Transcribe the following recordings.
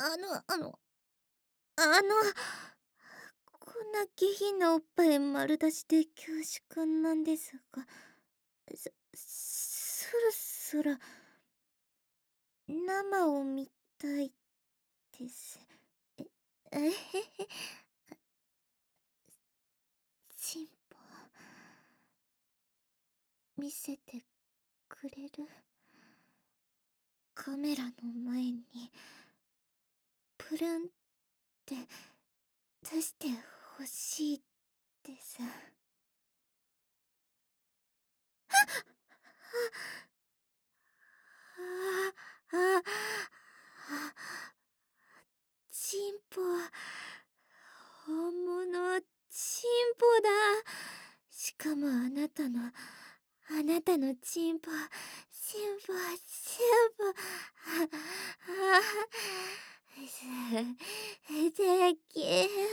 あのあのあの、こんな下品なおっぱい丸出しで恐縮なんですが、そろそろ生を見たいです。え、えへへ、チンポ、見せてくれる？カメラの前に、プルンって出してほしいです。ああ、あ、チンポ、本物チンポだ。しかもあなたのチンポ、チンポ、チンポ、あ、素敵、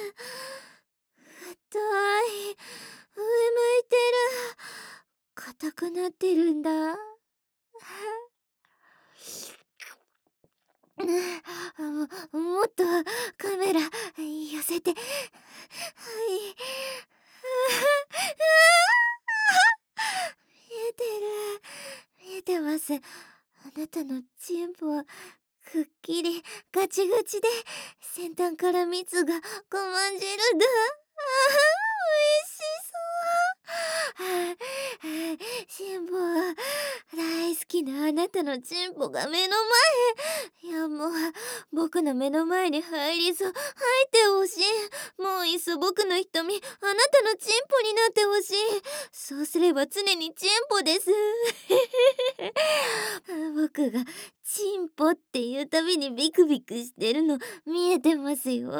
太い、上向いてる、硬くなってるんだ。もっとカメラ寄せて。はい。見えてる。見えてます。あなたのチンポはくっきりガチガチで先端から蜜がごまんじるだ。美味しそう。チンポは大好きなあなたのチンポが目の前。いやもう僕の目の前に入りそう。入ってほしい。もういっそ僕の瞳あなたのチンポになってほしい。そうすれば常にチンポです。僕がチンポっていうたびにビクビクしてるの見えてますよ。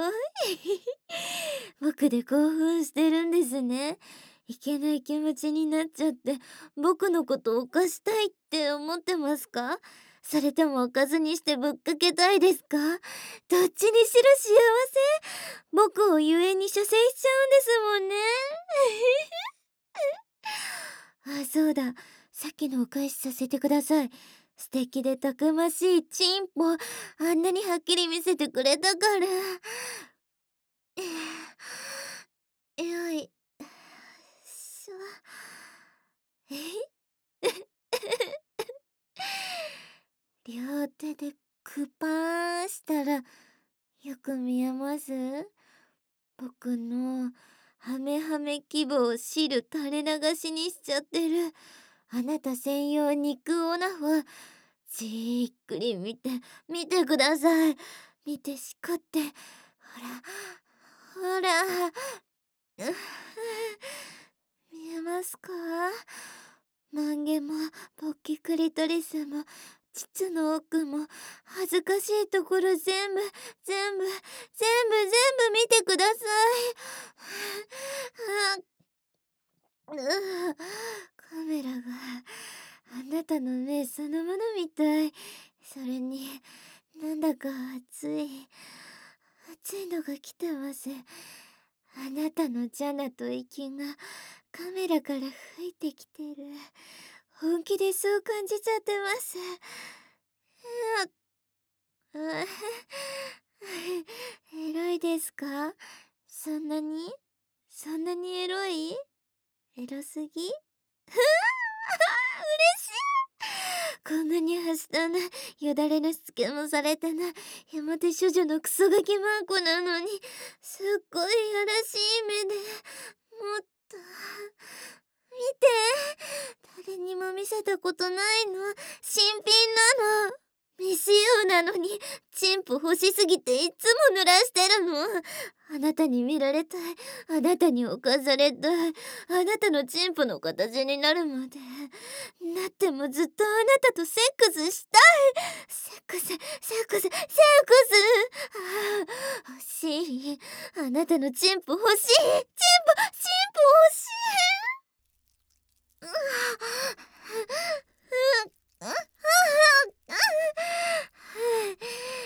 僕で興奮してるんですね。いけない気持ちになっちゃって僕のことを犯したいって思ってますか？それともおかずにしてぶっかけたいですか？どっちにしろ幸せ。僕をゆえに射精しちゃうんですもんね。あ、そうだ。さっきのお返しさせてください。素敵でたくましいチンポ、あんなにはっきり見せてくれたから。よいしょ。え両手でクパーンしたらよく見えます？僕のハメハメ規模を汁垂れ流しにしちゃってるあなた専用肉オナホ、じっくり見てください。見てしこって、ほら、う見えますか？万華もポッキクリトリスも膣の奥も恥ずかしいところ全部見てください。カメラがあなたの目そのものみたい。それになんだか熱いのが来てます。あなたのジャナと息がカメラから吹いてきてる。本気でそう感じちゃってます。あエロいですか？そんなにエロい？エロすぎ？嬉しい。こんなにはしたな、よだれのしつけもされたな、山手処女のクソガキマンコなのに、すっごいやらしい目で、もっと、見て、誰にも見せたことないの、新品なの。未使用なのにチンポ欲しすぎていつも濡らしてるの。あなたに見られたい、あなたに侵されたい、あなたのチンポの形になるまでなってもずっとあなたとセックスしたい。セックス欲しい。あなたのチンポ欲しい。チンポ欲しい。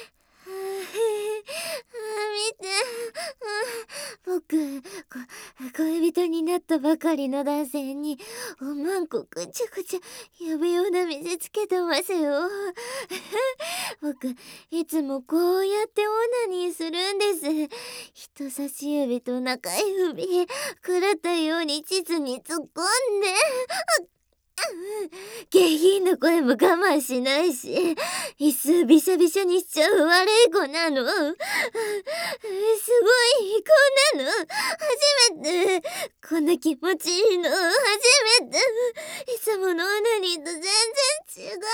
見て、僕恋人になったばかりの男性におまんこぐちゃぐちゃ呼ぶような見せつけてますよ。僕いつもこうやってオナニーするんです。人差し指と中指狂ったように膣に突っ込んで下品な声も我慢しないし、椅子びしゃびしゃにしちゃう悪い子なの。すごい、こんなの初めて。こんな気持ちいいの初めて。いつものオナニーと全然違う。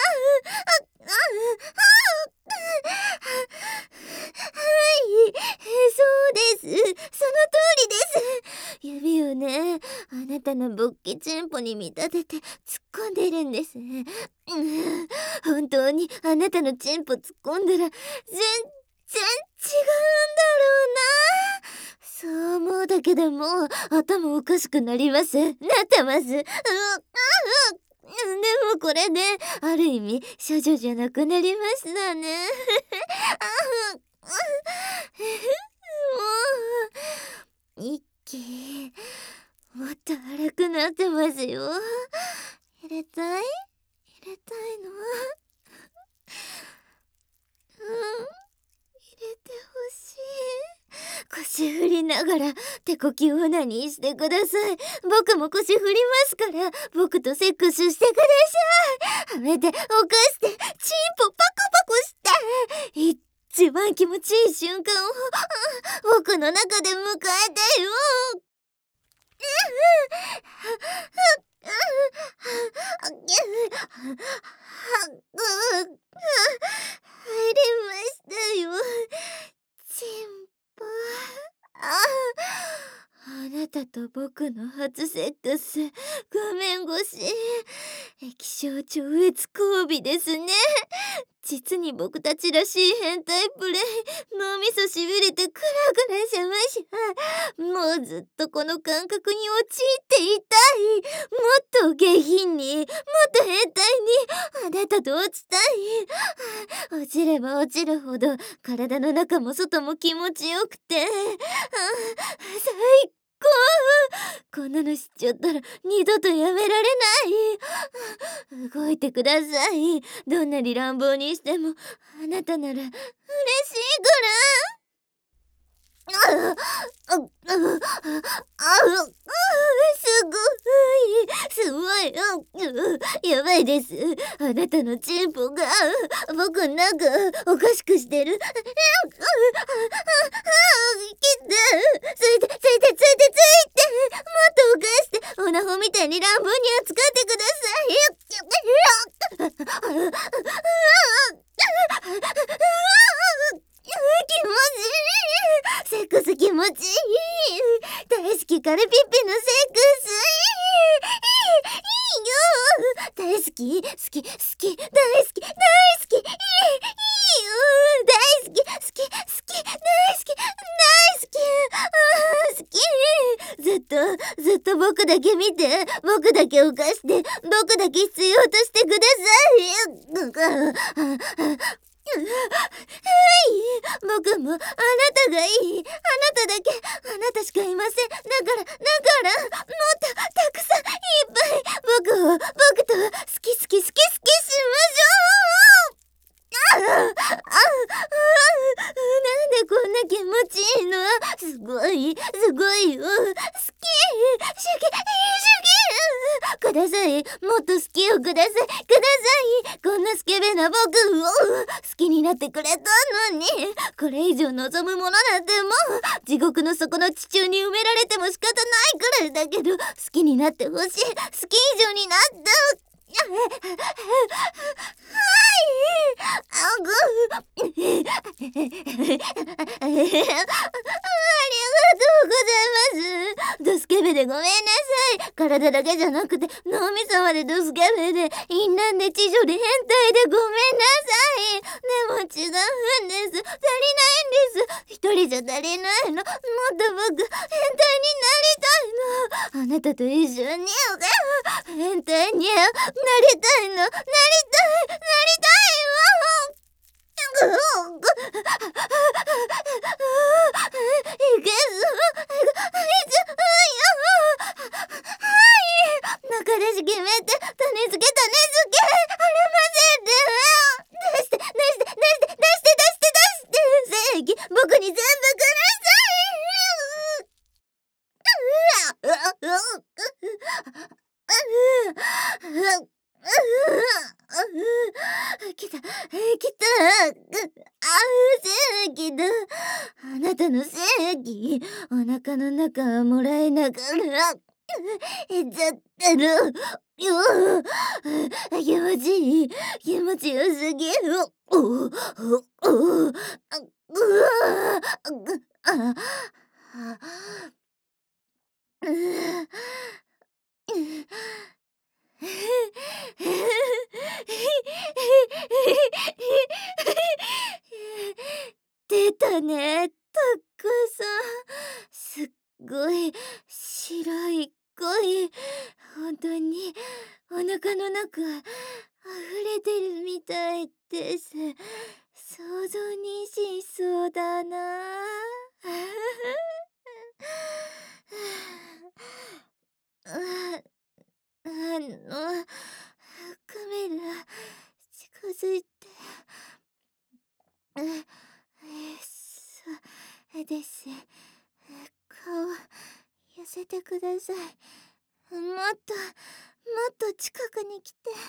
はい、そうです。その通りです。指をね、あなたの勃起チンポに見立てて突っ込んでるんです。本当にあなたのチンポ突っ込んだら全然違うんだろうな。そう思うだけでも頭おかしくなります。なってます。でもこれである意味処女じゃなくなりましたね。もう息もっと荒くなってますよ。入れたいの。入れてほしい。腰振りながら手こきオナニーしてください。僕も腰振りますから、僕とセックスしてください。はめて起こしてチンポパコパコして一番気持ちいい瞬間を僕の中で迎えてよ。入りましたよ。チンポ。あなたと僕の初セックス、画面越し液晶超越交尾ですね。実に僕たちらしい変態プレイ。脳みそしびれてクラクラしました。もうずっとこの感覚に陥っていたい。もっと下品に、もっと変態にあなたと落ちたい。落ちれば落ちるほど体の中も外も気持ちよくて、最高。こんなの知っちゃったら二度とやめられない。動いてください。どんなに乱暴にしてもあなたなら嬉しいから。すごい、やばいです。あなたのチンポが僕なんかおかしくしてる。きってついてもっとおかしてオナホみたいに乱暴に扱ってください。気持ちいい。セックス気持ちいい。大好きカルピッピのセックスいいよ。大好き大好きいいよ。大好き好き。ずっと僕だけ見て、僕だけ犯して、僕だけ必要としてください。僕もあなたがいい。あなただけ、あなたしかいません。だからもっとたくさんいっぱい僕と好きしましょう。なんでこんな気持ちいいの。すごいよ。好きください。もっと好きをください。こんなスケベな僕を好きになってくれたのに、これ以上望むものなんてもう地獄の底の地中に埋められても仕方ないくらいだけど、好きになってほしい。好き以上になったありがとうございます。ドスケベでごめんなさい。体だけじゃなくて脳みそまでドスケベで、淫乱で知女で変態でごめんなさい。でも違うんです。足りないんです。一人じゃ足りないの。もっと僕変態になりたいの。あなたと一緒に変態になりたいの。なりたいわ。いけそう。 僕に全部ください。来た、来た。正義だ。あなたの正義。お腹の中をもらいながら、減っちゃってる。気持ちいい。気持ちよすぎる。あ、出たね、たくさん。すっごい白い恋。本当にお腹の中溢れてるみたいです。想像にしそうだな。カメラ近づいて、そうです。顔寄せてください。もっと近くに来て。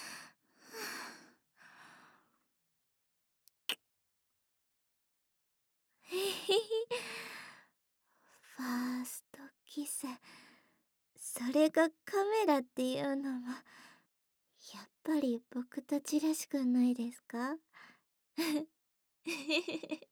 ファーストキス。それがカメラっていうのも、やっぱり僕たちらしくないですか？